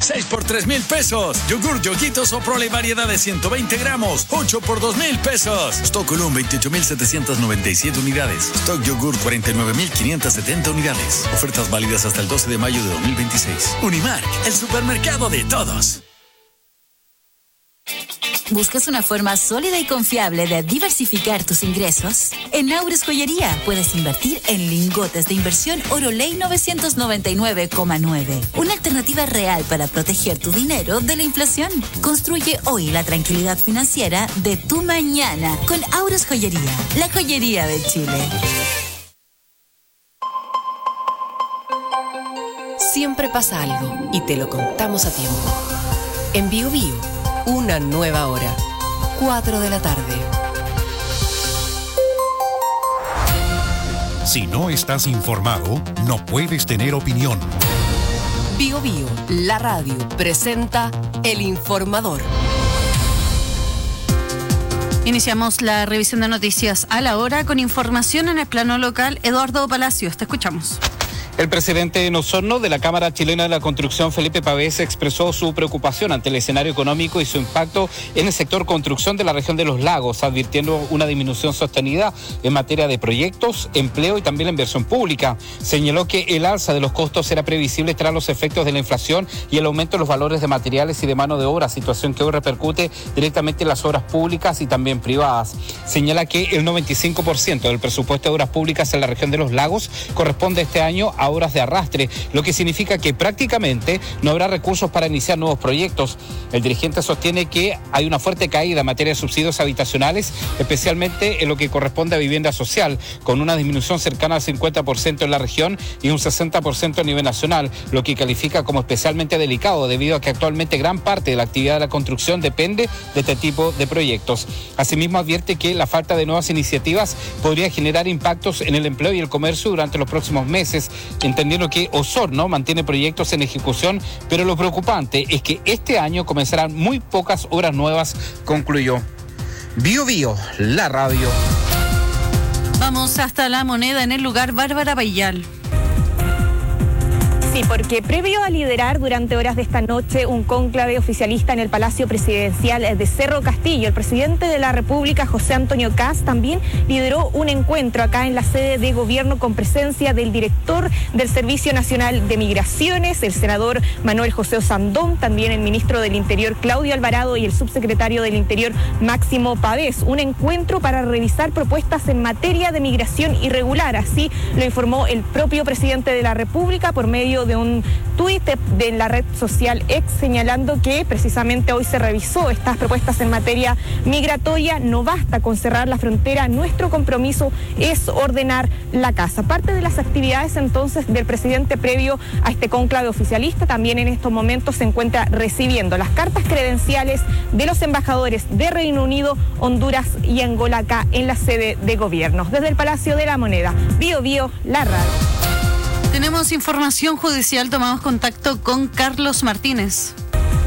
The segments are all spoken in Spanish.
6 por 3,000 pesos. Yogur Yoguitos o Prole variedad de 120 gramos, 8 por 2,000 pesos. Stock Column 28,797 unidades. Stock Yogur 49,570 unidades. Ofertas válidas hasta el 12 de mayo de 2026. Unimark, el supermercado de todos. ¿Buscas una forma sólida y confiable de diversificar tus ingresos? En Auris Joyería puedes invertir en lingotes de inversión Oroley 999,9. Una alternativa real para proteger tu dinero de la inflación. Construye hoy la tranquilidad financiera de tu mañana con Auris Joyería, la joyería de Chile. Siempre pasa algo y te lo contamos a tiempo. En Bio Bio, una nueva hora, 4 de la tarde. Si no estás informado, no puedes tener opinión. Bio Bio, la radio, presenta El Informador. Iniciamos la revisión de noticias a la hora con información en el plano local. Eduardo Palacios, te escuchamos. El presidente en Osorno de la Cámara Chilena de la Construcción, Felipe Pavés, expresó su preocupación ante el escenario económico y su impacto en el sector construcción de la región de los lagos, advirtiendo una disminución sostenida en materia de proyectos, empleo y también la inversión pública. Señaló que el alza de los costos era previsible tras los efectos de la inflación y el aumento de los valores de materiales y de mano de obra, situación que hoy repercute directamente en las obras públicas y también privadas. Señala que el 95% del presupuesto de obras públicas en la región de los lagos corresponde este año a obras de arrastre, lo que significa que prácticamente no habrá recursos para iniciar nuevos proyectos. El dirigente sostiene que hay una fuerte caída en materia de subsidios habitacionales, especialmente en lo que corresponde a vivienda social, con una disminución cercana al 50% en la región y un 60% a nivel nacional, lo que califica como especialmente delicado debido a que actualmente gran parte de la actividad de la construcción depende de este tipo de proyectos. Asimismo, advierte que la falta de nuevas iniciativas podría generar impactos en el empleo y el comercio durante los próximos meses, entendiendo que Osorno mantiene proyectos en ejecución, pero lo preocupante es que este año comenzarán muy pocas obras nuevas, concluyó. Bio Bio, la radio. Vamos hasta La Moneda, en el lugar Bárbara Bayal. Sí, porque previo a liderar durante horas de esta noche un cónclave oficialista en el Palacio Presidencial de Cerro Castillo, el presidente de la República, José Antonio Kast, también lideró un encuentro acá en la sede de gobierno con presencia del director del Servicio Nacional de Migraciones, el senador Manuel José Osandón, también el ministro del Interior, Claudio Alvarado, y el subsecretario del Interior, Máximo Pavés. Un encuentro para revisar propuestas en materia de migración irregular, así lo informó el propio presidente de la República por medio de un tuit de la red social X, señalando que precisamente hoy se revisó estas propuestas en materia migratoria. No basta con cerrar la frontera, nuestro compromiso es ordenar la casa. Parte de las actividades entonces del presidente previo a este cónclave oficialista, también en estos momentos se encuentra recibiendo las cartas credenciales de los embajadores de Reino Unido, Honduras y Angola acá en la sede de gobierno. Desde el Palacio de la Moneda, Bio Bio, la radio. Tenemos información judicial, tomamos contacto con Carlos Martínez.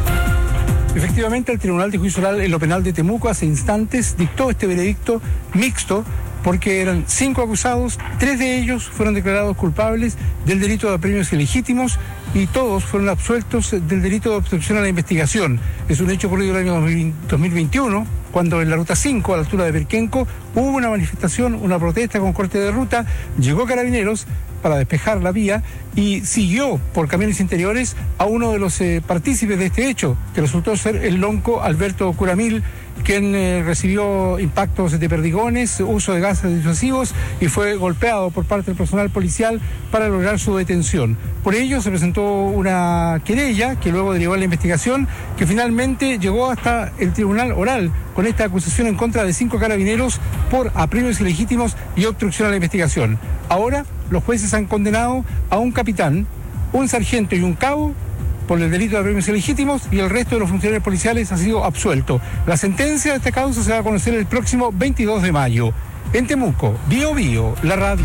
Efectivamente, el Tribunal de Juicio Oral en lo Penal de Temuco hace instantes dictó este veredicto mixto porque eran 5 acusados, 3 de ellos fueron declarados culpables del delito de apremios ilegítimos y todos fueron absueltos del delito de obstrucción a la investigación. Es un hecho ocurrido en el año 2021, cuando en la Ruta 5, a la altura de Perquenco, hubo una manifestación, una protesta con corte de ruta, llegó Carabineros para despejar la vía y siguió por camiones interiores a uno de los partícipes de este hecho, que resultó ser el lonco Alberto Curamil, quien recibió impactos de perdigones, uso de gases disuasivos y fue golpeado por parte del personal policial para lograr su detención. Por ello se presentó una querella que luego derivó a la investigación, que finalmente llegó hasta el tribunal oral con esta acusación en contra de 5 carabineros por apremios ilegítimos y obstrucción a la investigación. Ahora los jueces han condenado a un capitán, un sargento y un cabo por el delito de apremios ilegítimos, y el resto de los funcionarios policiales ha sido absuelto. La sentencia de esta causa se va a conocer el próximo 22 de mayo. En Temuco, Bio Bio, la radio.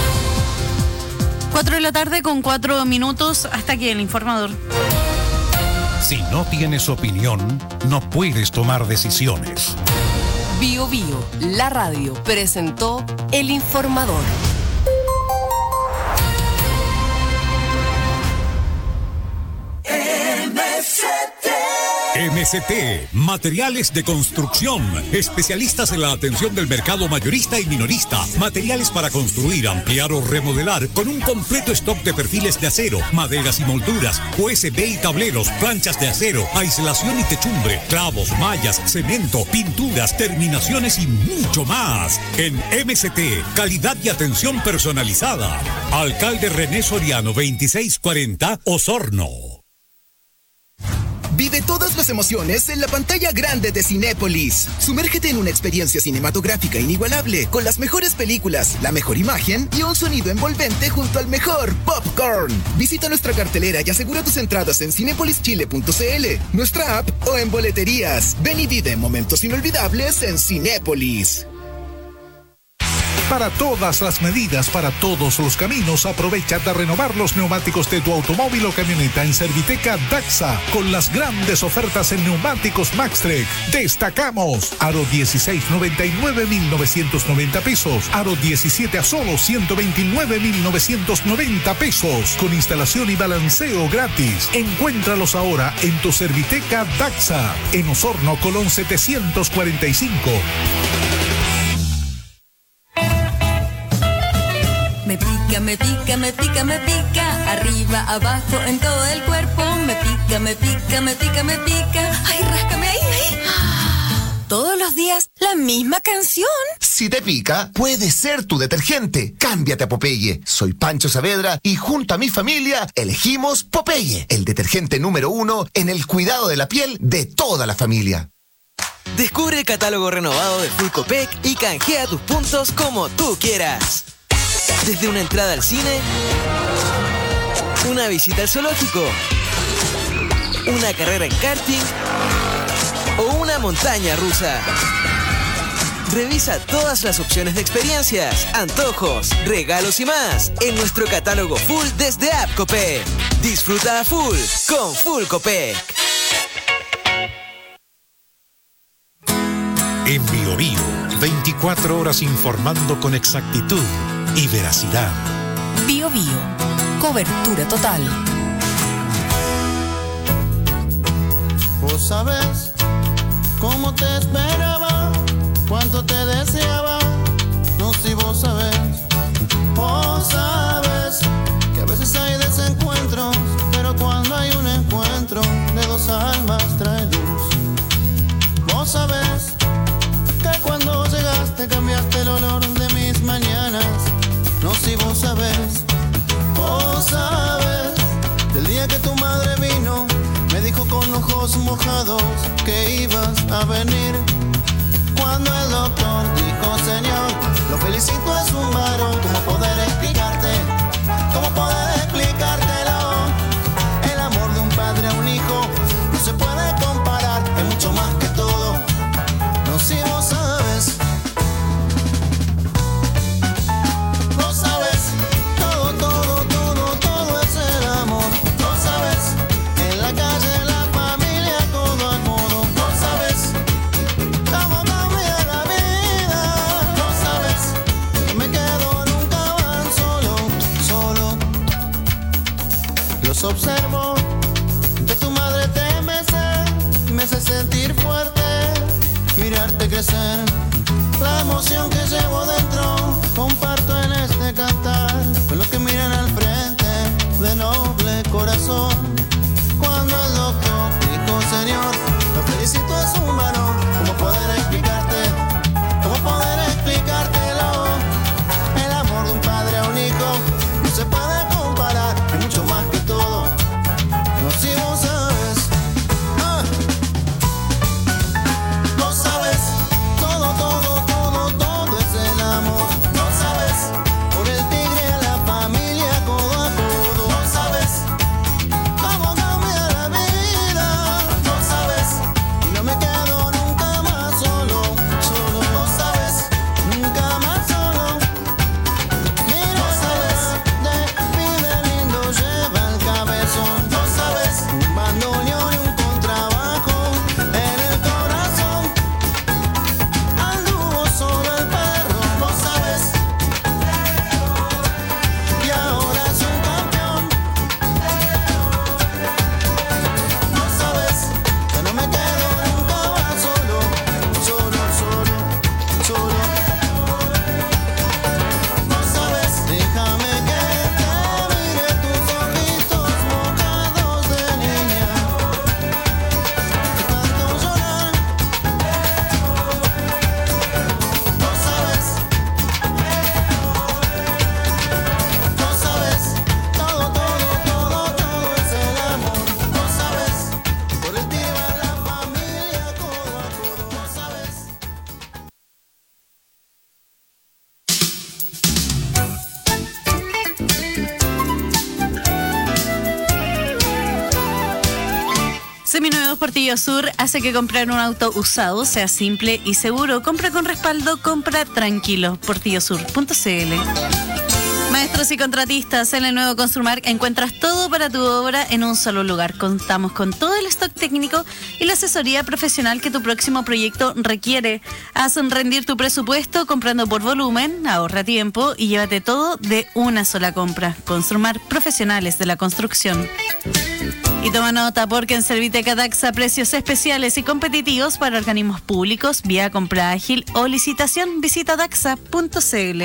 4 de la tarde con 4 minutos, hasta aquí el informador. Si no tienes opinión, no puedes tomar decisiones. Bio Bio, la radio, presentó El Informador. MCT, materiales de construcción, especialistas en la atención del mercado mayorista y minorista, materiales para construir, ampliar o remodelar, con un completo stock de perfiles de acero, maderas y molduras, USB y tableros, planchas de acero, aislación y techumbre, clavos, mallas, cemento, pinturas, terminaciones y mucho más. En MCT, calidad y atención personalizada. Alcalde René Soriano, 2640, Osorno. Vive todas las emociones en la pantalla grande de Cinépolis. Sumérgete en una experiencia cinematográfica inigualable, con las mejores películas, la mejor imagen y un sonido envolvente junto al mejor popcorn. Visita nuestra cartelera y asegura tus entradas en cinepolischile.cl, nuestra app o en boleterías. Ven y vive momentos inolvidables en Cinépolis. Para todas las medidas, para todos los caminos, aprovecha de renovar los neumáticos de tu automóvil o camioneta en Serviteca Daxa, con las grandes ofertas en neumáticos Maxtrek. Destacamos aro 16, 99,990 pesos, aro 17 a solo 129,990 pesos, con instalación y balanceo gratis. Encuéntralos ahora en tu Serviteca Daxa, en Osorno, Colón 745. Me pica, me pica, me pica, me pica, arriba, abajo, en todo el cuerpo. Me pica, me pica, me pica, me pica. Ay, ráscame ahí, ahí. Todos los días, la misma canción. Si te pica, puede ser tu detergente. Cámbiate a Popeye. Soy Pancho Saavedra y junto a mi familia elegimos Popeye, el detergente número 1 en el cuidado de la piel de toda la familia. Descubre el catálogo renovado de Full Copec y canjea tus puntos como tú quieras. Desde una entrada al cine, una visita al zoológico, una carrera en karting o una montaña rusa. Revisa todas las opciones de experiencias, antojos, regalos y más en nuestro catálogo full desde App Copec. Disfruta a full con Full Copec. En Bio Bio, 24 horas informando con exactitud y veracidad. Bio Bio, cobertura total. Vos sabés cómo te esperaba, cuánto te deseaba. No, si vos sabés que a veces hay desencuentros, pero cuando hay un encuentro de dos almas trae luz. Vos sabés que cuando llegaste cambiaste el olor de mis mañanas. No, si vos sabés del día que tu madre vino, me dijo con ojos mojados que ibas a venir. Cuando el doctor dijo, señor, lo felicito, es un varón. ¿Cómo poder explicarte? ¿Cómo poder explicártelo? El amor de un padre a un hijo no se puede comparar, es mucho más que todo. No, si vos sabes. Vos sabes, todo es el amor. Vos sabes, en la calle, en la familia, todo al modo. Vos sabes cómo cambia la vida. Vos sabes que me quedo, nunca van solo. Los observo, de tu madre te me hace sentir fuerte, mirarte crecer. La emoción que llevo dentro comparto en este cantar con los que miran al frente de noble corazón. Cuando el doctor dijo, señor, lo felicito, es un varón. ¿Cómo poder explicarte? ¿Cómo poder explicártelo? El amor de un padre a un hijo no se puede comparar, es mucho más que todo. No, si vos sabes. Vos sabes, todo es el amor. Vos sabes. Seminuevos Portillo Sur hace que comprar un auto usado sea simple y seguro. Compra con respaldo, compra tranquilo. portillosur.cl. Maestros y contratistas, en el nuevo Construmar encuentras todo para tu obra en un solo lugar. Contamos con todo el stock técnico y la asesoría profesional que tu próximo proyecto requiere. Haz rendir tu presupuesto comprando por volumen, ahorra tiempo y llévate todo de una sola compra. Construmar, profesionales de la construcción. Y toma nota porque en Serviteca Daxa precios especiales y competitivos para organismos públicos, vía compra ágil o licitación. Visita daxa.cl.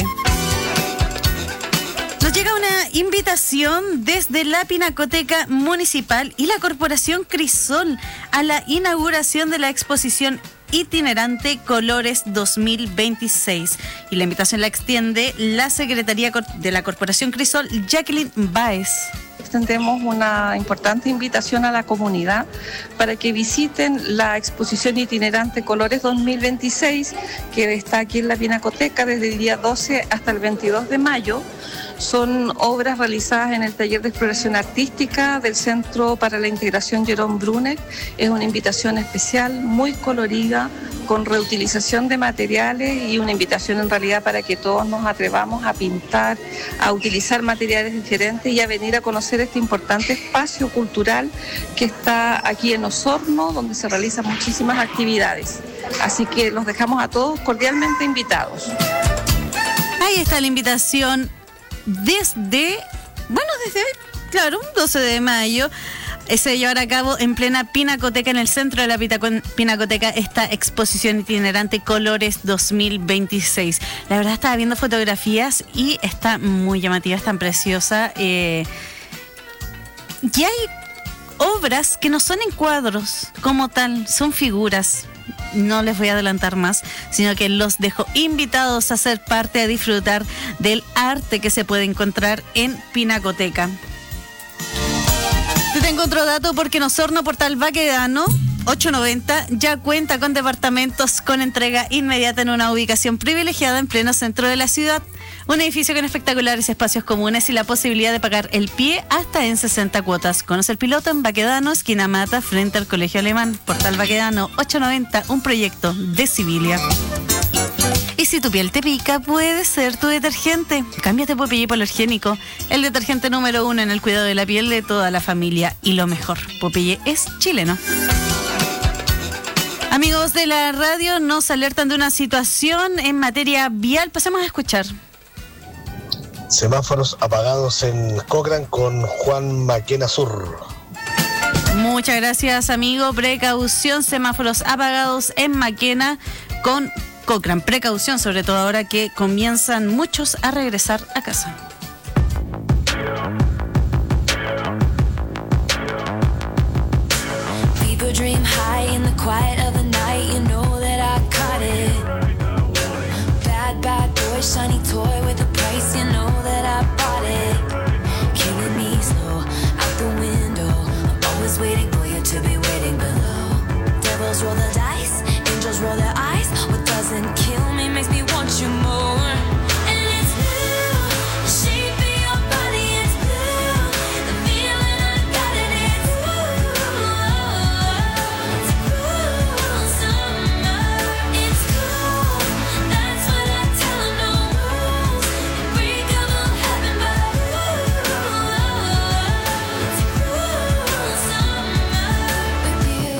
Nos llega una invitación desde la Pinacoteca Municipal y la Corporación Crisol a la inauguración de la exposición itinerante Colores 2026. Y la invitación la extiende la Secretaría de la Corporación Crisol, Jacqueline Báez. Extendemos una importante invitación a la comunidad para que visiten la exposición itinerante Colores 2026, que está aquí en la Pinacoteca desde el día 12 hasta el 22 de mayo. Son obras realizadas en el taller de exploración artística del Centro para la Integración Jerome Brunner. Es una invitación especial, muy colorida, con reutilización de materiales y una invitación en realidad para que todos nos atrevamos a pintar, a utilizar materiales diferentes y a venir a conocer este importante espacio cultural que está aquí en Osorno, donde se realizan muchísimas actividades. Así que los dejamos a todos cordialmente invitados. Ahí está la invitación. Desde 12 de mayo se llevará a cabo en plena Pinacoteca, en el centro de la Pinacoteca, esta exposición itinerante Colores 2026. La verdad estaba viendo fotografías y está muy llamativa, es tan preciosa. Y hay obras que no son en cuadros como tal, son figuras. No les voy a adelantar más, sino que los dejo invitados a ser parte, a disfrutar del arte que se puede encontrar en Pinacoteca. Te tengo otro dato porque en Osorno, Portal Baquedano 890 ya cuenta con departamentos con entrega inmediata en una ubicación privilegiada en pleno centro de la ciudad. Un edificio con espectaculares espacios comunes y la posibilidad de pagar el pie hasta en 60 cuotas. Conoce el piloto en Baquedano, esquina Mata, frente al Colegio Alemán. Portal Baquedano 890, un proyecto de Civilia. Y si tu piel te pica, puede ser tu detergente. Cámbiate Popeye Hipoalergénico, el detergente número 1 en el cuidado de la piel de toda la familia. Y lo mejor, Popeye es chileno. Amigos de la radio, nos alertan de una situación en materia vial. Pasemos a escuchar. Semáforos apagados en Cochrane con Juan Maquena Sur. Muchas gracias, amigo. Precaución, semáforos apagados en Maquena con Cochrane. Precaución, sobre todo ahora que comienzan muchos a regresar a casa. People dream high in the quiet of the night. You know that I caught it. Bad boy, shiny toy with a price. You know that I bought it. Killing me slow out the window. I'm always waiting for you to be waiting below. Devils roll the dice, angels roll their eyes. What doesn't kill me makes me want you more. And it's blue, the shape of your body is blue. The feeling I got it is it's cool summer. It's cool, that's what I tell them. No rules, unbreakable heaven, but it's cool summer with you.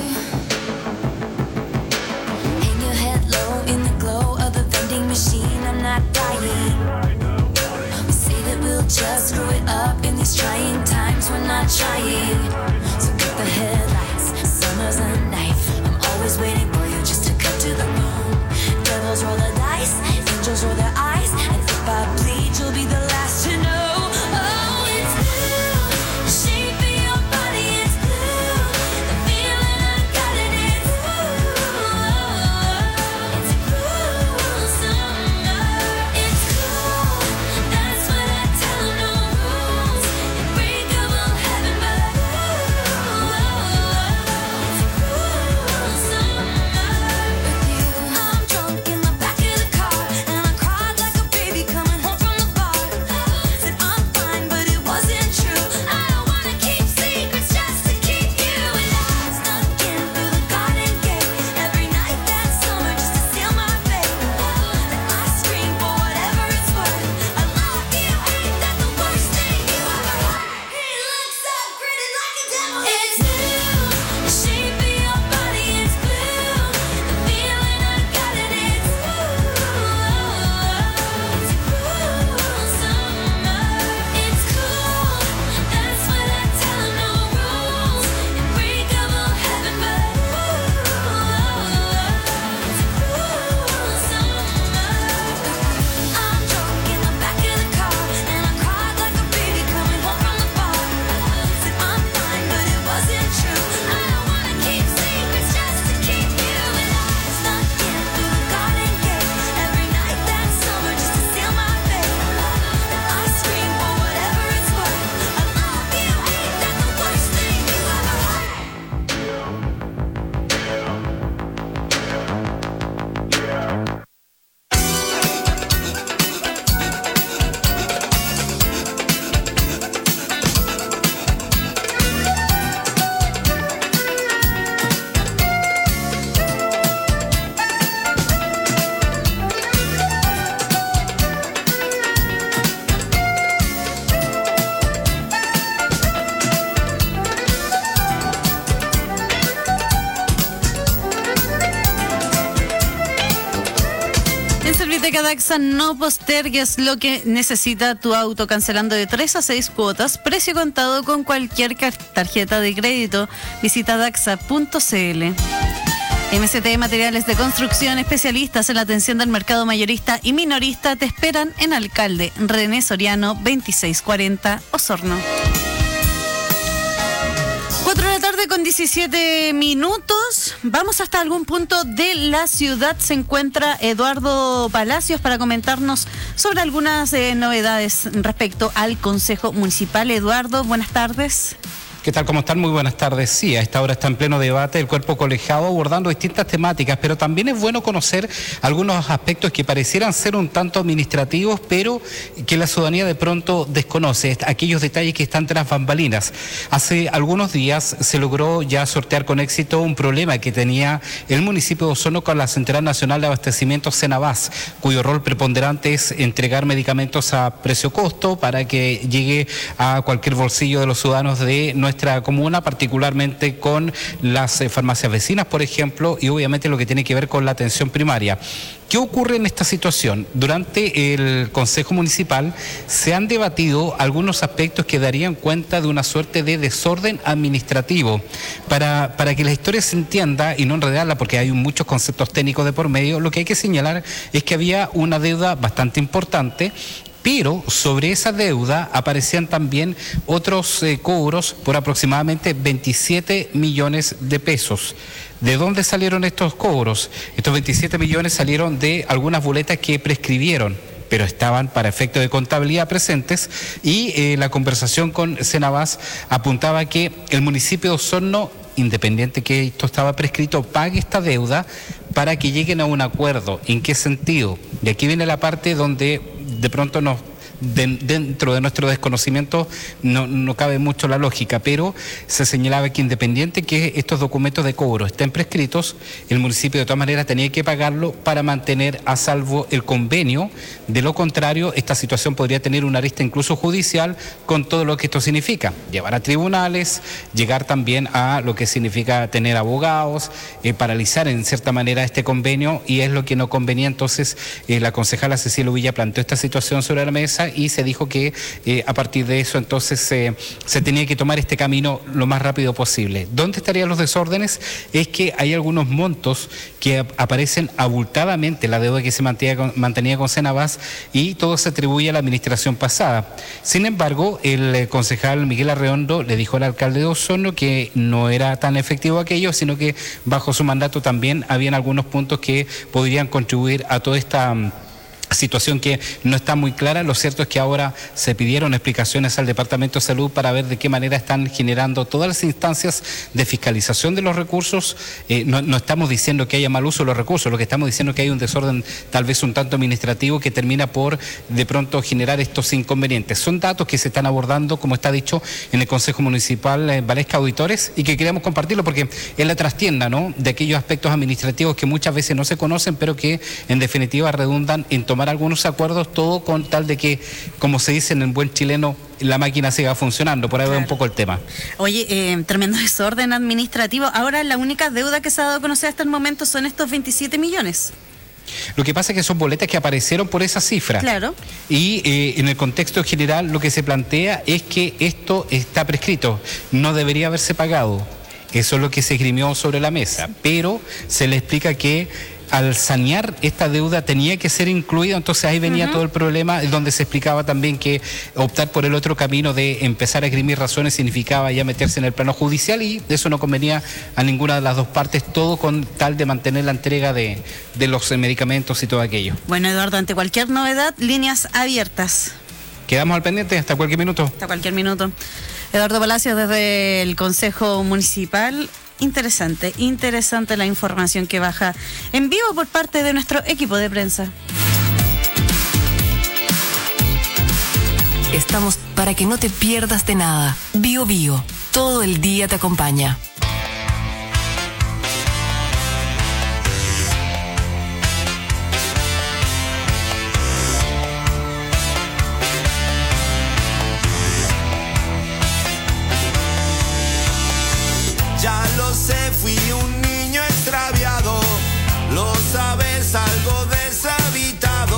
Hang your head low in the glow of the vending machine. I'm not dying. We say that we'll just screw it up in these trying times. We're not trying. So cut the headlights. Summer's a knife. I'm always waiting for you just to cut to the bone. Devils roll the dice. Angels roll their eyes. And if I bleed, you'll be the last to know. Oh, it's blue. The shape of your body is blue. The feeling I got it is it's cool summer. It's cool, that's what I tell them. No rules, unbreakable heaven, but Serviteca Daxa, no postergues lo que necesita tu auto cancelando de 3 a 6 cuotas, precio contado con cualquier tarjeta de crédito. Visita daxa.cl. MCT Materiales de Construcción, especialistas en la atención del mercado mayorista y minorista, te esperan en Alcalde René Soriano 2640, Osorno. 4 de la tarde con 17 minutos. Vamos hasta algún punto de la ciudad. Se encuentra Eduardo Palacios para comentarnos sobre algunas novedades respecto al Consejo Municipal. Eduardo, buenas tardes. ¿Qué tal? ¿Cómo están? Muy buenas tardes. Sí, a esta hora está en pleno debate el cuerpo colegiado abordando distintas temáticas, pero también es bueno conocer algunos aspectos que parecieran ser un tanto administrativos, pero que la ciudadanía de pronto desconoce, aquellos detalles que están tras bambalinas. Hace algunos días se logró ya sortear con éxito un problema que tenía el municipio de Osorno con la Central Nacional de Abastecimiento Cenabás, cuyo rol preponderante es entregar medicamentos a precio-costo para que llegue a cualquier bolsillo de los ciudadanos de nuestra comuna, particularmente con las farmacias vecinas, por ejemplo, y obviamente lo que tiene que ver con la atención primaria. ¿Qué ocurre en esta situación? Durante el Consejo Municipal se han debatido algunos aspectos que darían cuenta de una suerte de desorden administrativo. Para que la historia se entienda y no enredarla, porque hay muchos conceptos técnicos de por medio, lo que hay que señalar es que había una deuda bastante importante, pero sobre esa deuda aparecían también otros cobros por aproximadamente 27 millones de pesos. ¿De dónde salieron estos cobros? Estos 27 millones salieron de algunas boletas que prescribieron, pero estaban para efecto de contabilidad presentes, y la conversación con Cenabás apuntaba que el municipio de Osorno, independiente que esto estaba prescrito, pague esta deuda para que lleguen a un acuerdo. ¿En qué sentido? Y aquí viene la parte donde de pronto dentro de nuestro desconocimiento no cabe mucho la lógica, pero se señalaba que independiente que estos documentos de cobro estén prescritos, el municipio de todas maneras tenía que pagarlo para mantener a salvo el convenio. De lo contrario, esta situación podría tener una arista incluso judicial, con todo lo que esto significa: llevar a tribunales, llegar también a lo que significa tener abogados, paralizar en cierta manera este convenio, y es lo que no convenía. Entonces la concejala Cecilia Villa planteó esta situación sobre la mesa y se dijo que a partir de eso entonces se tenía que tomar este camino lo más rápido posible. ¿Dónde estarían los desórdenes? Es que hay algunos montos que aparecen abultadamente en la deuda que se mantenía con Cenabás, y todo se atribuye a la administración pasada. Sin embargo, el concejal Miguel Arreondo le dijo al alcalde de Osorno que no era tan efectivo aquello, sino que bajo su mandato también habían algunos puntos que podrían contribuir a toda esta situación que no está muy clara. Lo cierto es que ahora se pidieron explicaciones al Departamento de Salud para ver de qué manera están generando todas las instancias de fiscalización de los recursos. No estamos diciendo que haya mal uso de los recursos, lo que estamos diciendo es que hay un desorden tal vez un tanto administrativo que termina por de pronto generar estos inconvenientes. Son datos que se están abordando, como está dicho, en el Consejo Municipal Valesca Auditores, y que queríamos compartirlo porque es la trastienda, ¿no?, de aquellos aspectos administrativos que muchas veces no se conocen, pero que en definitiva redundan en tomar algunos acuerdos, todo con tal de que, como se dice en buen chileno, la máquina siga funcionando. Por ahí va un poco el tema. Oye, tremendo desorden administrativo. Ahora la única deuda que se ha dado a conocer hasta el momento son estos 27 millones. Lo que pasa es que son boletas que aparecieron por esa cifra. Claro. Y en el contexto general lo que se plantea es que esto está prescrito, no debería haberse pagado. Eso es lo que se esgrimió sobre la mesa, pero se le explica que al sanear esta deuda tenía que ser incluida. Entonces ahí venía todo el problema, donde se explicaba también que optar por el otro camino de empezar a esgrimir razones significaba ya meterse en el plano judicial, y eso no convenía a ninguna de las dos partes, todo con tal de mantener la entrega de los medicamentos y todo aquello. Bueno, Eduardo, ante cualquier novedad, líneas abiertas. Quedamos al pendiente hasta cualquier minuto. Hasta cualquier minuto. Eduardo Palacios desde el Consejo Municipal. Interesante la información que baja en vivo por parte de nuestro equipo de prensa. Estamos para que no te pierdas de nada. Bio Bio, todo el día te acompaña. Ya lo sé, fui un niño extraviado, lo sabes, algo deshabitado.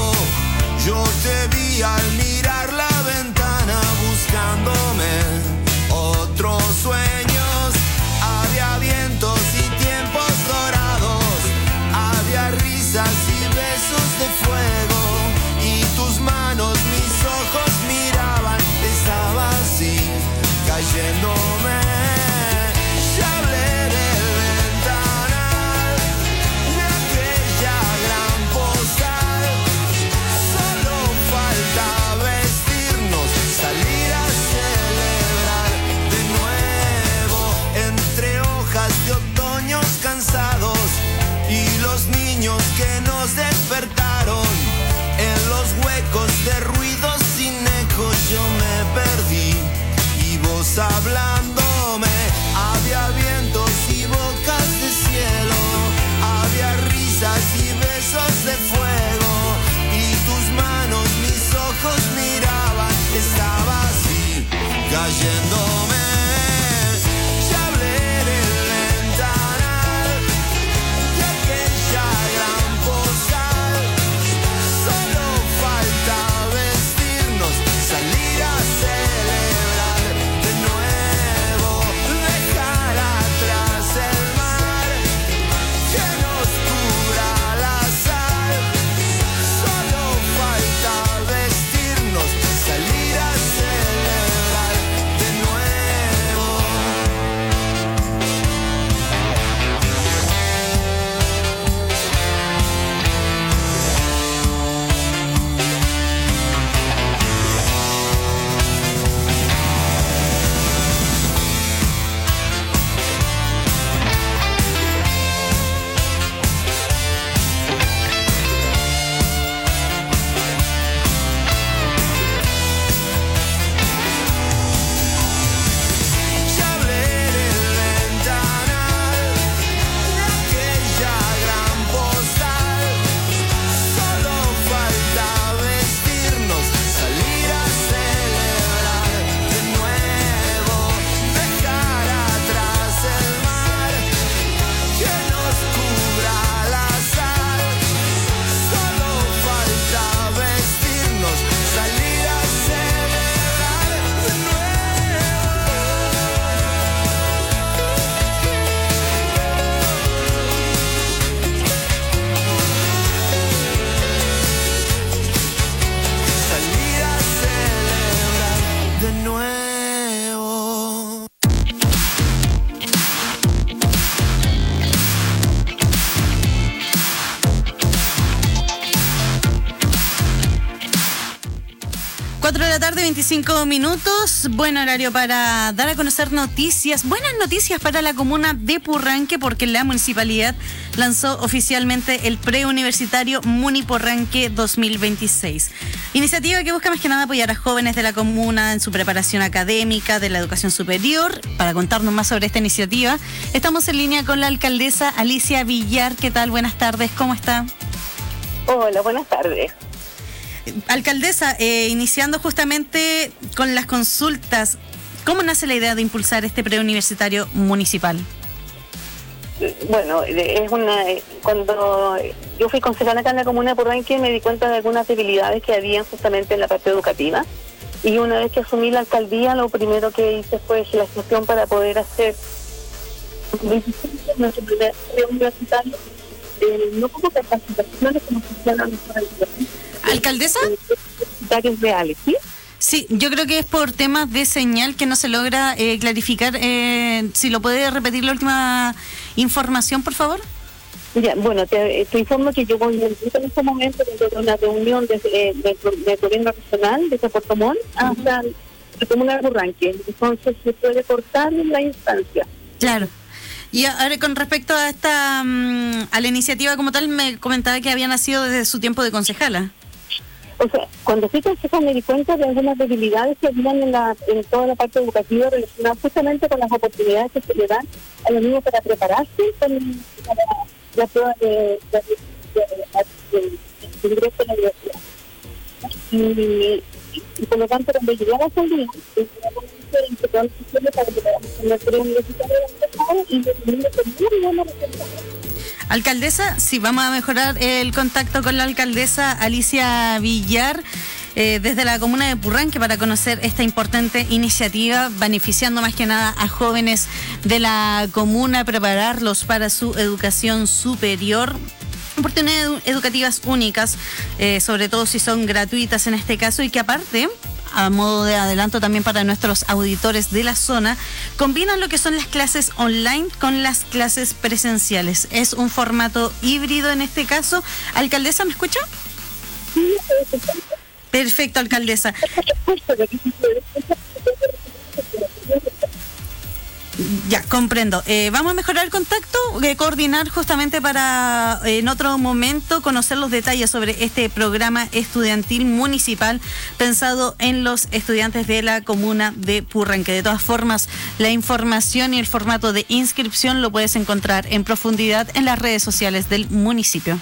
4 de la tarde, 25 minutos. Buen horario para dar a conocer noticias. Buenas noticias para la comuna de Purranque, porque la municipalidad lanzó oficialmente el preuniversitario Muni Purranque 2026. Iniciativa que busca más que nada apoyar a jóvenes de la comuna en su preparación académica de la educación superior. Para contarnos más sobre esta iniciativa, estamos en línea con la alcaldesa Alicia Villar. ¿Qué tal? Buenas tardes, ¿cómo está? Hola, buenas tardes. Alcaldesa, iniciando justamente con las consultas, ¿cómo nace la idea de impulsar este preuniversitario municipal? Bueno, cuando yo fui concejala acá en la comuna de Purranque, me di cuenta de algunas debilidades que había justamente en la parte educativa. Y una vez que asumí la alcaldía, lo primero que hice fue la gestión para poder hacer nuestro primer preuniversitario, no como capacitaciones, como funcionan nuestra educación. ¿Alcaldesa? Universitarios reales, ¿sí? Sí, yo creo que es por temas de señal que no se logra clarificar. Si lo puede repetir la última información, por favor. Ya, bueno, te informo que yo voy en este momento de una reunión del gobierno regional desde Puerto Montt hasta la comuna de Purranque. Entonces se puede cortar la instancia. Claro. Y ahora, con respecto a esta a la iniciativa como tal, me comentaba que había nacido desde su tiempo de concejala. O sea, cuando fui concejala me di cuenta de algunas debilidades que habían en toda la parte educativa relacionada justamente con las oportunidades que se le dan a los niños para prepararse para la prueba de ingreso a la universidad. Y por lo tanto, cuando llegué a la asamblea, Alcaldesa, sí, vamos a mejorar el contacto con la alcaldesa Alicia Villar desde la comuna de Purranque para conocer esta importante iniciativa, beneficiando más que nada a jóvenes de la comuna, prepararlos para su educación superior. Oportunidades educativas únicas, sobre todo si son gratuitas en este caso, y que aparte, a modo de adelanto también para nuestros auditores de la zona, combinan lo que son las clases online con las clases presenciales. Es un formato híbrido en este caso. Alcaldesa, ¿me escucha? Sí, perfecto, alcaldesa. Ya, comprendo. Vamos a mejorar el contacto, coordinar justamente para en otro momento conocer los detalles sobre este programa estudiantil municipal pensado en los estudiantes de la comuna de Purranque. De todas formas, la información y el formato de inscripción lo puedes encontrar en profundidad en las redes sociales del municipio.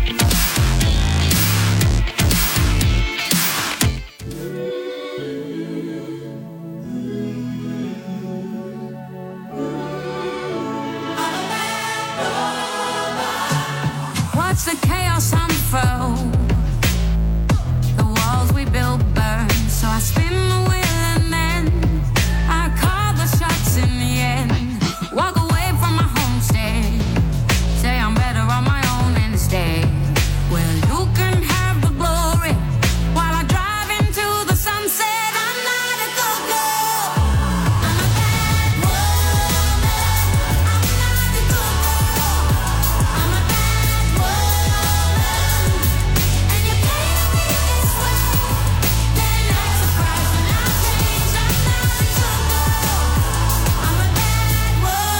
The chaos unfurl, the walls we built burn, so I spin the wheel and then I call the shots in the end. Walk away from my homestead, say I'm better on my own instead. Well, you can have the glory while I drive into the sunset. I'm not a go-go, I'm a bad woman. I'm not a go-go, I'm a bad woman. And you paint me this way, then act surprised when I change. I'm not a go-go, I'm a bad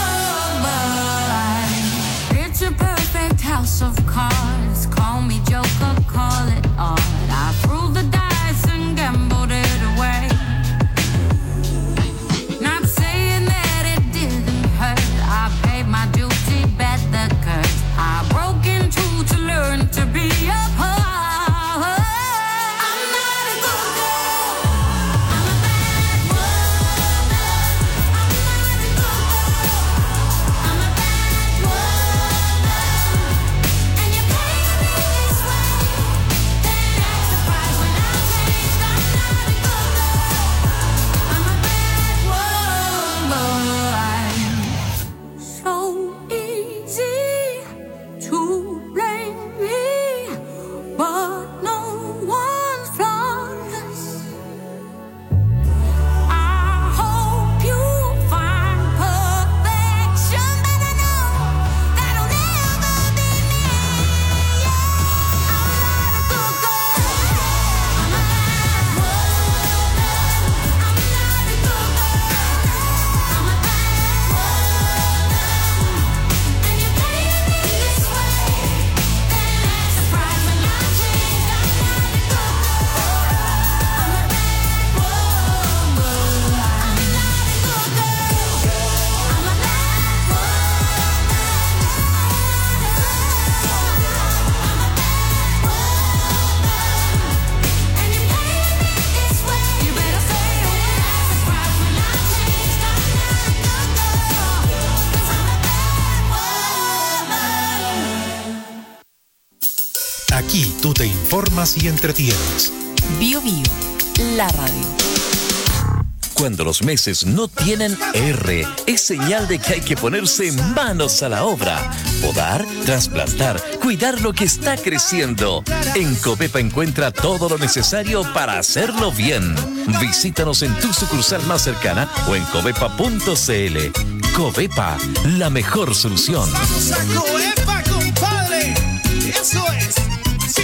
woman. Picture perfect house of cards, call me Joker, call it art. I threw the dice and gambled it away. Not saying that it didn't hurt, I paid my duty, bet the curse. I broke in two to learn to be a part. I'm not a good girl, I'm a bad woman. I'm not a good girl, I'm a bad woman. And you paint me this way, then Aquí tú te informas y entretienes. Bio Bio, la radio. Cuando los meses no tienen R, es señal de que hay que ponerse manos a la obra. Podar, trasplantar, cuidar lo que está creciendo. En Covepa encuentra todo lo necesario para hacerlo bien. Visítanos en tu sucursal más cercana o en covepa.cl. Covepa, la mejor solución. ¡Vamos a Covepa, compadre! ¡Eso es! ¡Sí!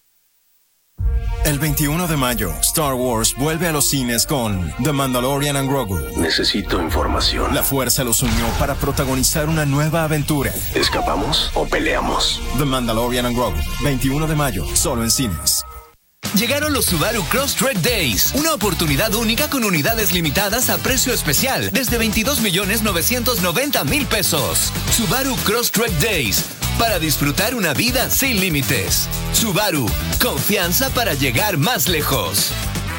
El 21 de mayo, Star Wars vuelve a los cines con The Mandalorian and Grogu. Necesito información. La fuerza los unió para protagonizar una nueva aventura. ¿Escapamos o peleamos? The Mandalorian and Grogu, 21 de mayo, solo en cines. Llegaron los Subaru Crosstrek Days, una oportunidad única con unidades limitadas a precio especial, desde 22.990.000 pesos. Subaru Crosstrek Days, para disfrutar una vida sin límites. Subaru, confianza para llegar más lejos.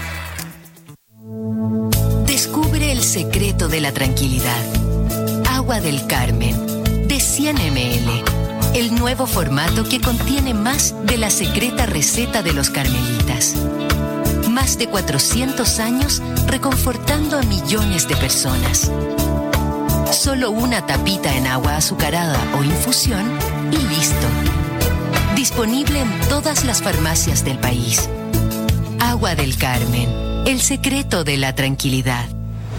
Descubre el secreto de la tranquilidad. Agua del Carmen, de 100 ml. El nuevo formato que contiene más de la secreta receta de los carmelitas. Más de 400 años reconfortando a millones de personas. Solo una tapita en agua azucarada o infusión y listo. Disponible en todas las farmacias del país. Agua del Carmen, el secreto de la tranquilidad.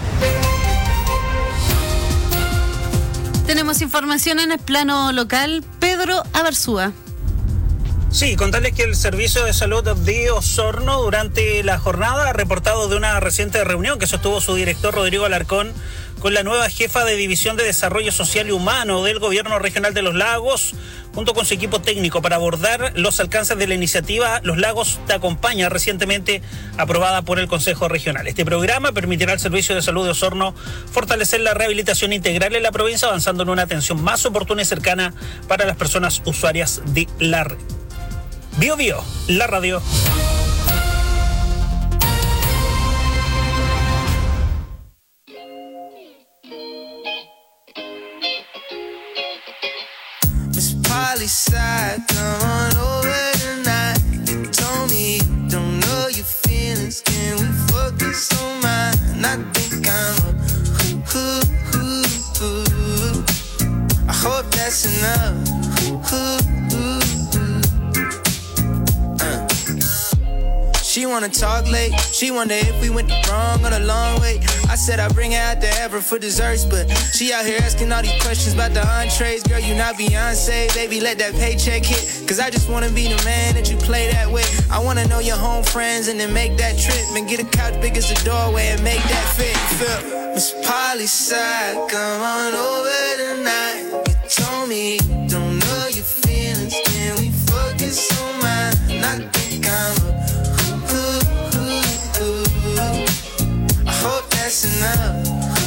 Tenemos información en el plano local. Pedro Abarzúa. Sí, contarles que el Servicio de Salud de Osorno durante la jornada ha reportado de una reciente reunión que sostuvo su director Rodrigo Alarcón con la nueva jefa de División de Desarrollo Social y Humano del Gobierno Regional de Los Lagos, junto con su equipo técnico, para abordar los alcances de la iniciativa Los Lagos Te Acompaña, recientemente aprobada por el Consejo Regional. Este programa permitirá al Servicio de Salud de Osorno fortalecer la rehabilitación integral en la provincia, avanzando en una atención más oportuna y cercana para las personas usuarias de la red. Bio Bio, la radio. Side, come on over tonight. You told me you don't know your feelings. Can we focus on mine? I think I'm I hope that's enough. She wanna talk late. She wonder if we went the wrong or the long way. I said I'd bring her out to Ever for desserts, but she out here asking all these questions about the entrees. Girl, you not Beyonce, baby, let that paycheck hit. Cause I just wanna be the man that you play that with. I wanna know your home friends and then make that trip. And get a couch big as the doorway and make that fit. Feel Miss Polly side, come on over tonight. You told me you don't know your feelings. Can we focus on mine? And I think I'm I hope that's enough.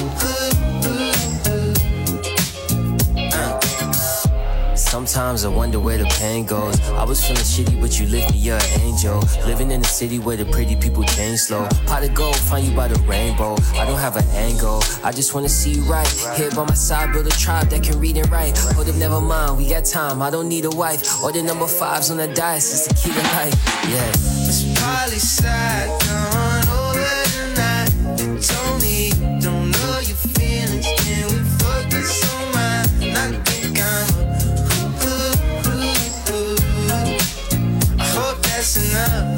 Sometimes I wonder where the pain goes. I was feeling shitty, but you lift me, you're an angel. Living in a city where the pretty people change slow. Pot of gold, find you by the rainbow. I don't have an angle, I just wanna see you right. Here by my side, build a tribe that can read and write. Hold up, never mind, we got time, I don't need a wife. Or the number 5s on the dice, it's the key to life, yeah. Miss Polly side, come on over tonight. You told me you don't know your feelings. Can we focus on mine? And I think I'm I hope that's enough.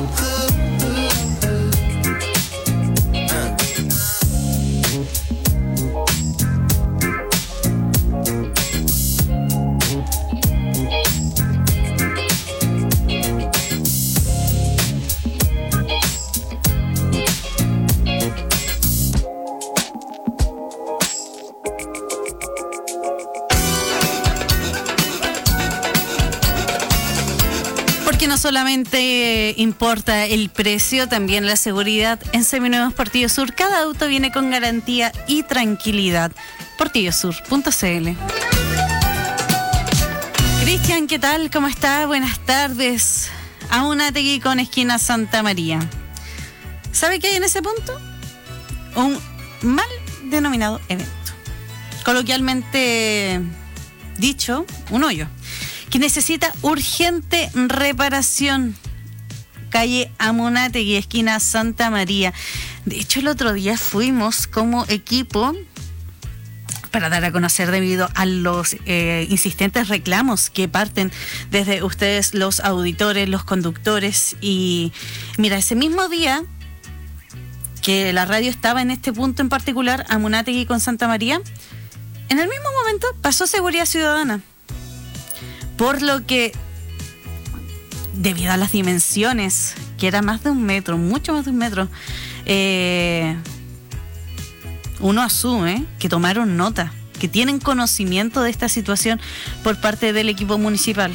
Que no solamente importa el precio, también la seguridad. En Seminuevos Portillo Sur, cada auto viene con garantía y tranquilidad. portillosur.cl. Cristian, ¿qué tal? ¿Cómo está? Buenas tardes. Aunategui con esquina Santa María. ¿Sabe qué hay en ese punto? Un mal denominado evento. Coloquialmente dicho, un hoyo. que necesita urgente reparación. Calle Amunátegui, esquina Santa María. De hecho, el otro día fuimos como equipo para dar a conocer debido a los insistentes reclamos que parten desde ustedes, los auditores, los conductores. Y mira, ese mismo día que la radio estaba en este punto en particular, Amunátegui con Santa María, en el mismo momento pasó Seguridad Ciudadana. Por lo que, debido a las dimensiones, que era más de 1 metro, mucho más de 1 metro, uno asume que tomaron nota, que tienen conocimiento de esta situación por parte del equipo municipal.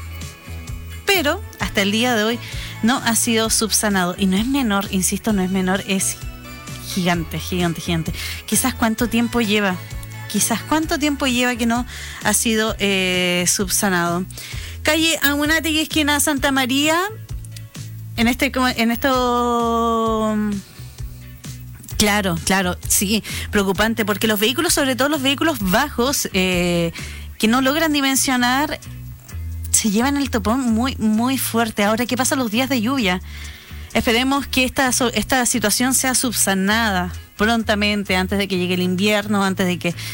Pero hasta el día de hoy no ha sido subsanado. Y no es menor, insisto, no es menor, es gigante, gigante, gigante. Quizás cuánto tiempo lleva que no ha sido subsanado. Calle Amunátegui, esquina Santa María. En esto... Claro, sí, preocupante, porque los vehículos, sobre todo los vehículos bajos, que no logran dimensionar, se llevan el topón muy, muy fuerte. Ahora, ¿qué pasa los días de lluvia? Esperemos que esta situación sea subsanada prontamente, antes de que llegue el invierno, antes de que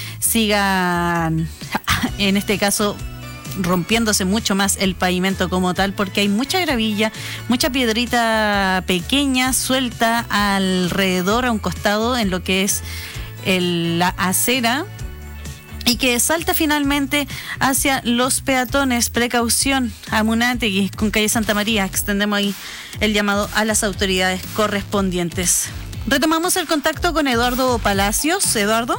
sigan, en este caso, rompiéndose mucho más el pavimento como tal, porque hay mucha gravilla, mucha piedrita pequeña suelta alrededor, a un costado, en lo que es la acera, y que salta finalmente hacia los peatones. Precaución, Amunátegui con calle Santa María. Extendemos ahí el llamado a las autoridades correspondientes. Retomamos el contacto con Eduardo Palacios. Eduardo.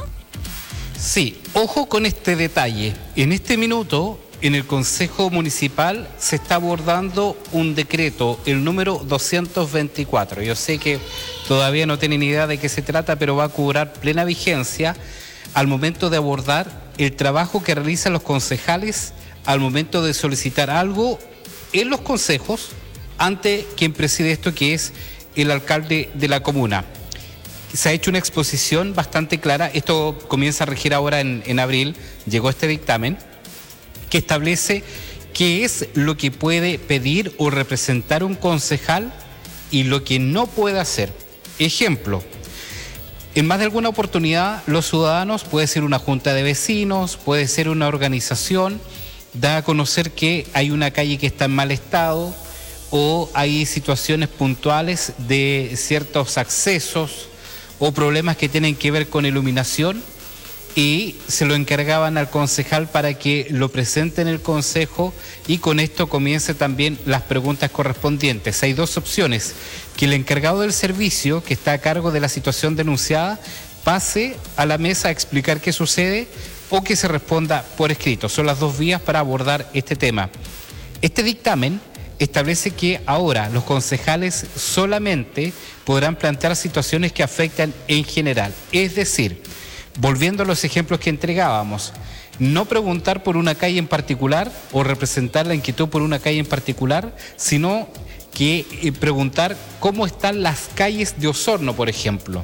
Sí, ojo con este detalle. En este minuto, en el Consejo Municipal se está abordando un decreto, el número 224. Yo sé que todavía no tienen idea de qué se trata, pero va a cobrar plena vigencia al momento de abordar el trabajo que realizan los concejales al momento de solicitar algo en los consejos ante quien preside esto, que es el alcalde de la comuna. Se ha hecho una exposición bastante clara. Esto comienza a regir ahora en abril. Llegó este dictamen que establece qué es lo que puede pedir o representar un concejal y lo que no puede hacer. Ejemplo, en más de alguna oportunidad los ciudadanos, puede ser una junta de vecinos, puede ser una organización, da a conocer que hay una calle que está en mal estado o hay situaciones puntuales de ciertos accesos o problemas que tienen que ver con iluminación, y se lo encargaban al concejal para que lo presente en el consejo y con esto comience también las preguntas correspondientes. Hay dos opciones: que el encargado del servicio, que está a cargo de la situación denunciada, pase a la mesa a explicar qué sucede, o que se responda por escrito. Son las dos vías para abordar este tema. Este dictamen establece que ahora los concejales solamente podrán plantear situaciones que afectan en general. Es decir, volviendo a los ejemplos que entregábamos, no preguntar por una calle en particular o representar la inquietud por una calle en particular, sino que preguntar cómo están las calles de Osorno, por ejemplo.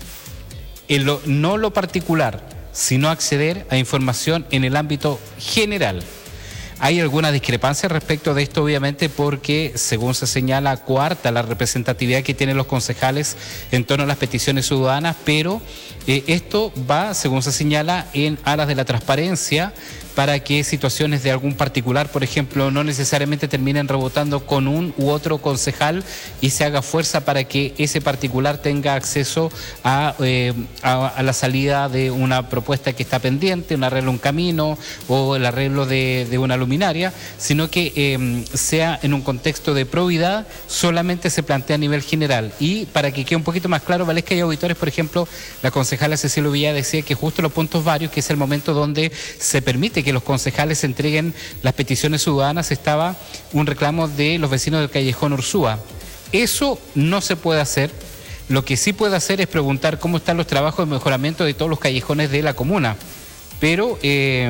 No lo particular, sino acceder a información en el ámbito general. Hay alguna discrepancia respecto de esto, obviamente, porque, según se señala, coarta la representatividad que tienen los concejales en torno a las peticiones ciudadanas, pero esto va, según se señala, en aras de la transparencia, para que situaciones de algún particular, por ejemplo, no necesariamente terminen rebotando con un u otro concejal y se haga fuerza para que ese particular tenga acceso a la salida de una propuesta que está pendiente, un arreglo de un camino o el arreglo de una luminaria, sino que sea en un contexto de probidad, solamente se plantea a nivel general. Y para que quede un poquito más claro, Valesca y auditores, por ejemplo, la concejala Cecilia Villa decía que justo los puntos varios, que es el momento donde se permite que los concejales entreguen las peticiones ciudadanas, estaba un reclamo de los vecinos del callejón Ursúa. Eso no se puede hacer. Lo que sí puede hacer es preguntar cómo están los trabajos de mejoramiento de todos los callejones de la comuna. Pero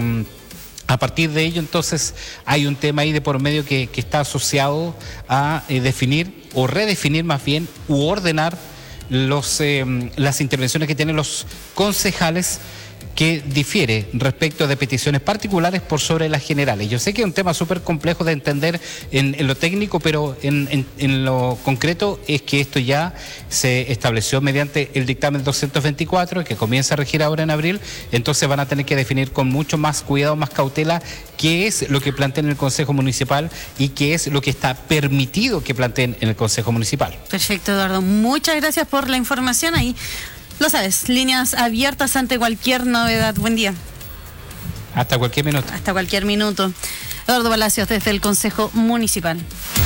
a partir de ello, entonces, hay un tema ahí de por medio que está asociado a definir o redefinir más bien u ordenar las intervenciones que tienen los concejales, que difiere respecto de peticiones particulares por sobre las generales. Yo sé que es un tema súper complejo de entender en lo técnico, pero en lo concreto es que esto ya se estableció mediante el dictamen 224, que comienza a regir ahora en abril. Entonces van a tener que definir con mucho más cuidado, más cautela, qué es lo que planteen en el Consejo Municipal y qué es lo que está permitido que planteen en el Consejo Municipal. Perfecto, Eduardo. Muchas gracias por la información. Ahí lo sabes, líneas abiertas ante cualquier novedad. Buen día. Hasta cualquier minuto. Hasta cualquier minuto. Eduardo Palacios desde el Consejo Municipal.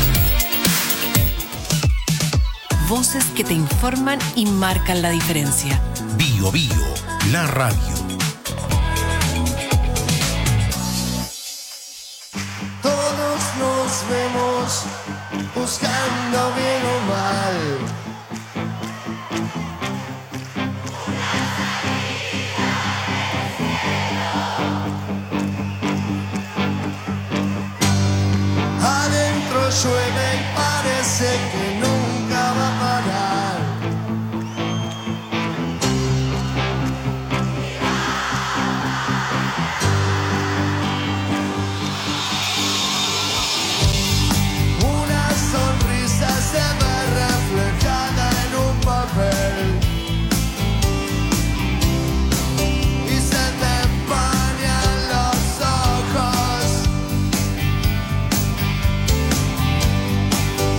Voces que te informan y marcan la diferencia. Bio Bio, la radio. Todos nos vemos buscando bien o mal. Adentro llueve y parece que nunca va a parar. Una sonrisa se ve reflejada en un papel y se te empañan los ojos.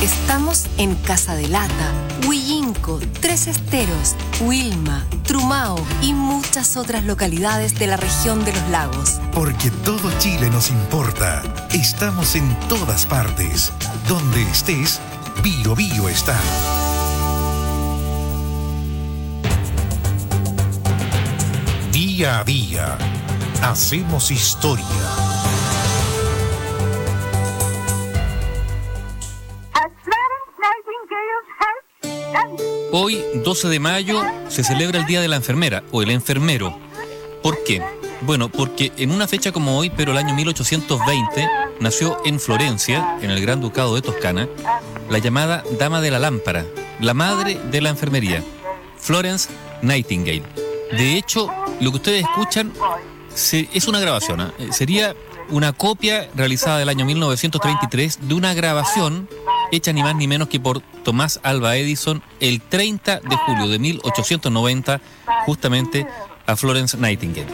Estamos en Casa de Lata, Huillinco, Tres Esteros, Huilma, Trumao y muchas otras localidades de la región de los lagos. Porque todo Chile nos importa. Estamos en todas partes. Donde estés, Bio Bio está. Día a día, hacemos historia. Hoy, 12 de mayo, se celebra el Día de la Enfermera o el enfermero. ¿Por qué? Bueno, porque en una fecha como hoy, pero el año 1820, nació en Florencia, en el Gran Ducado de Toscana, la llamada Dama de la Lámpara, la madre de la enfermería, Florence Nightingale. De hecho, lo que ustedes escuchan es una grabación, sería una copia realizada del año 1933 de una grabación hecha ni más ni menos que por Tomás Alva Edison el 30 de julio de 1890, justamente a Florence Nightingale.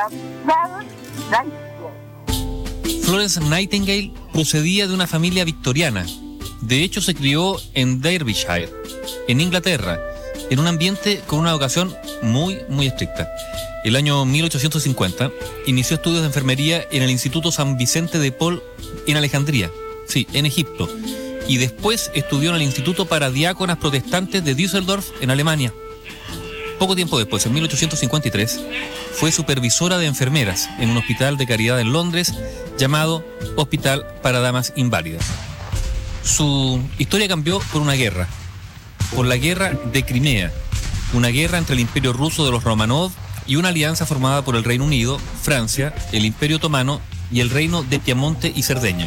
Florence Nightingale procedía de una familia victoriana. De hecho, se crió en Derbyshire, en Inglaterra, en un ambiente con una educación muy estricta. El año 1850 inició estudios de enfermería en el Instituto San Vicente de Paul en Alejandría, sí, en Egipto, y después estudió en el Instituto para Diáconas Protestantes de Düsseldorf, en Alemania. Poco tiempo después, en 1853, fue supervisora de enfermeras en un hospital de caridad en Londres llamado Hospital para Damas Inválidas. Su historia cambió por una guerra, por la Guerra de Crimea, una guerra entre el Imperio Ruso de los Romanov y una alianza formada por el Reino Unido, Francia, el Imperio Otomano y el Reino de Piamonte y Cerdeña.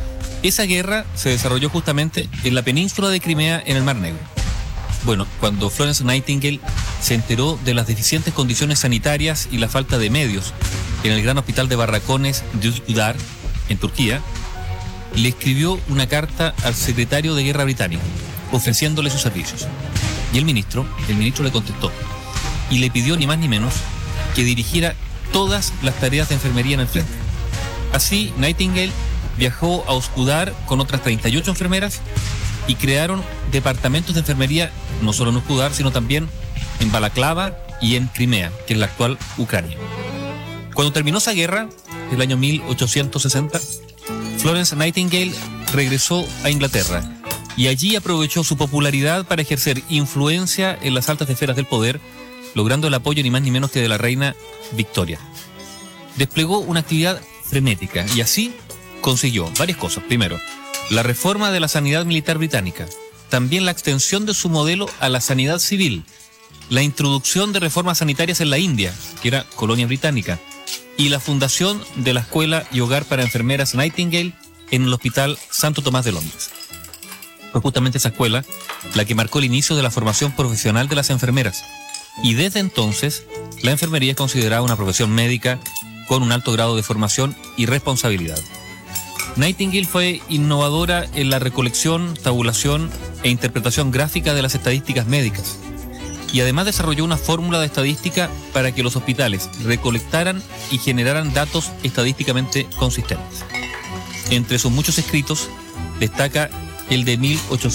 Esa guerra se desarrolló justamente en la península de Crimea, en el Mar Negro. Bueno, cuando Florence Nightingale se enteró de las deficientes condiciones sanitarias y la falta de medios en el gran hospital de barracones de Üsküdar, en Turquía, le escribió una carta al secretario de Guerra británico, ofreciéndole sus servicios. Y el ministro le contestó y le pidió ni más ni menos que dirigiera todas las tareas de enfermería en el frente. Así, Nightingale viajó a Üsküdar con otras 38 enfermeras y crearon departamentos de enfermería no solo en Üsküdar, sino también en Balaclava y en Crimea, que es la actual Ucrania. Cuando terminó esa guerra, el año 1860, Florence Nightingale regresó a Inglaterra y allí aprovechó su popularidad para ejercer influencia en las altas esferas del poder, logrando el apoyo ni más ni menos que de la reina Victoria. Desplegó una actividad frenética y así consiguió varias cosas. Primero, la reforma de la sanidad militar británica, también la extensión de su modelo a la sanidad civil, la introducción de reformas sanitarias en la India, que era colonia británica, y la fundación de la Escuela y Hogar para Enfermeras Nightingale en el Hospital Santo Tomás de Londres. Fue justamente esa escuela la que marcó el inicio de la formación profesional de las enfermeras, y desde entonces la enfermería es considerada una profesión médica con un alto grado de formación y responsabilidad. Nightingale fue innovadora en la recolección, tabulación e interpretación gráfica de las estadísticas médicas, y además desarrolló una fórmula de estadística para que los hospitales recolectaran y generaran datos estadísticamente consistentes. Entre sus muchos escritos destaca el de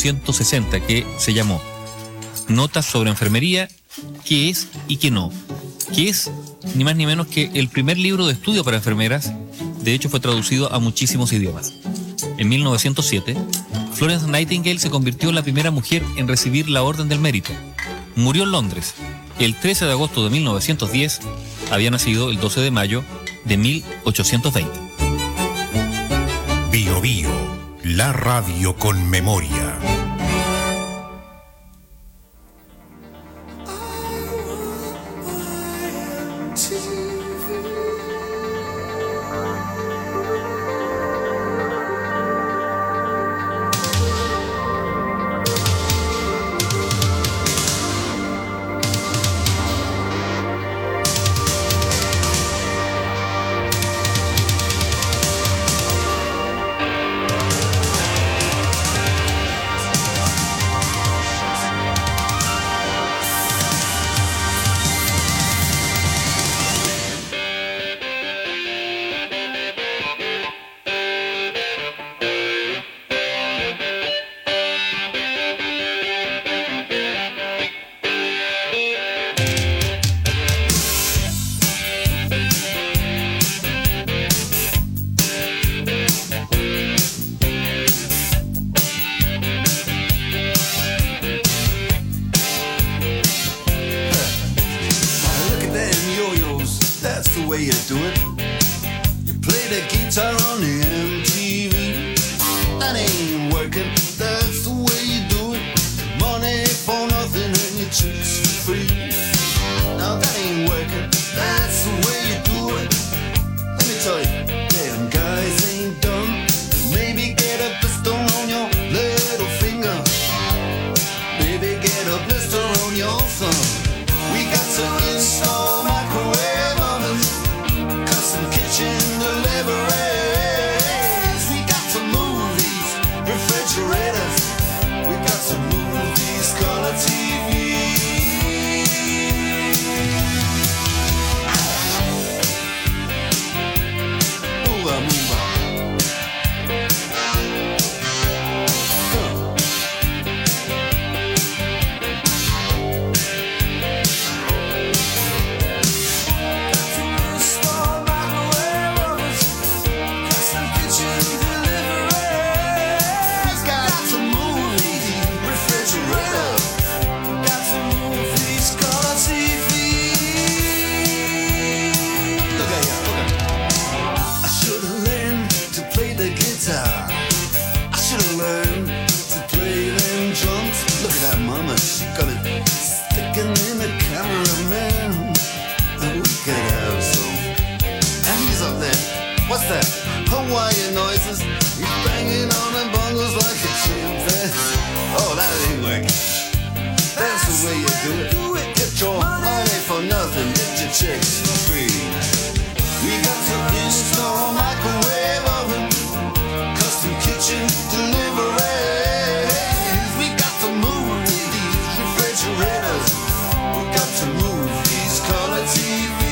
1860, que se llamó Notas sobre enfermería, qué es y qué no, que es ni más ni menos que el primer libro de estudio para enfermeras. De hecho, fue traducido a muchísimos idiomas. En 1907, Florence Nightingale se convirtió en la primera mujer en recibir la Orden del Mérito. Murió en Londres el 13 de agosto de 1910, había nacido el 12 de mayo de 1820. Bio Bio, la radio con memoria. do it. You play the guitar on the MTV. That ain't working, that's the way you do it. Money for nothing and your chicks for free. Now that ain't working, that's the way you do it. Let me tell you, damn guys ain't dumb. Maybe get a blister on your little finger. Maybe get a blister on your thumb. We got to install microwave ovens, custom kitchen deliveries. We got to move these refrigerators. We got to move these color TVs. Move on, move on. What's that? Hawaiian noises. He's banging on the bongos like a chimpanzee. Oh, that ain't working. That's the way you do it. Get your money for nothing. Get your chicks for free. We got to install microwave oven, custom kitchen deliveries. We got to move these refrigerators. We got to move these color TVs.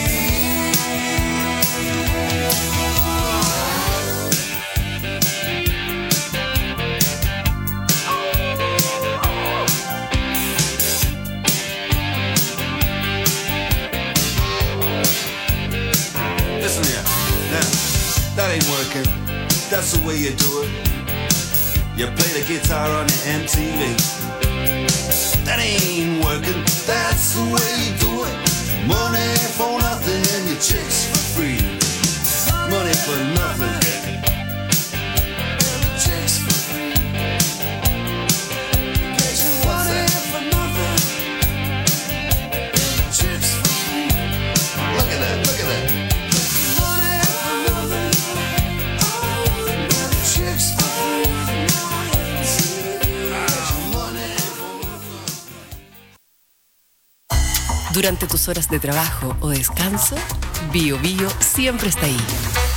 That ain't working, that's the way you do it. You play the guitar on the MTV. That ain't working, that's the way you do it. Money for nothing and your chicks for free. Money for nothing and your chicks for free. What's that? For nothing and your chicks for free. Look at that, look at that. Durante tus horas de trabajo o descanso, Bio Bio siempre está ahí.